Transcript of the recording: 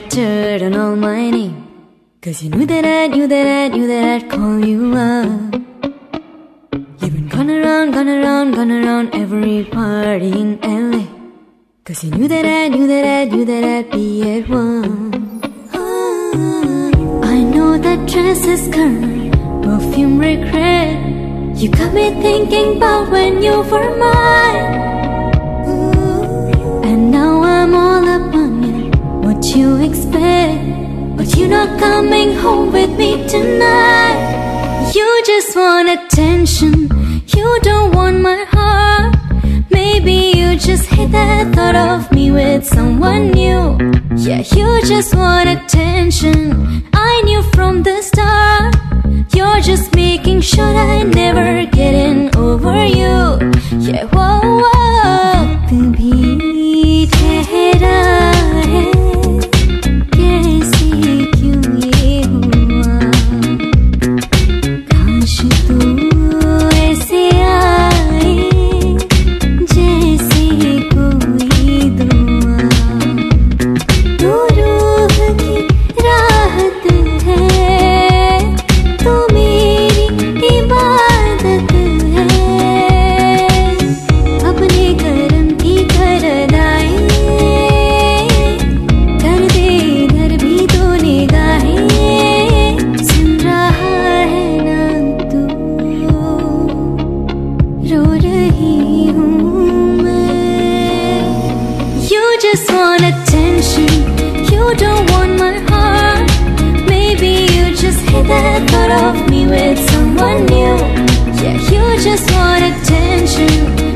uttered an all my name, 'cause you knew that I'd call you up. You've been gone around every party in LA, 'cause you knew that I'd be at one. I know that dress is current, perfume regret. You got me thinking about when you were mine. And now I'm all up on you. What you expect? But you're not coming home with me tonight. You just want attention, you don't want my heart. Maybe you just hate that thought of me with someone new. Yeah, you just want attention, I knew from the start. You're just making sure I never getting over you. Yeah, whoa, whoa. वक्त भी ठहरा है, कैसे क्यों ये हुआ? काश तू ऐसे आए जैसे कोई दुआ। तू रूह की राहत है, तू मेरी इबादत है। अपने करम की करदाई कर दे, इधर भी तो निगाहें। सुन रहा है ना तू, रो रही हूँ मैं। You just want attention, you don't want my heart. Maybe you just hate that thought of me with someone new. Yeah, you just want attention,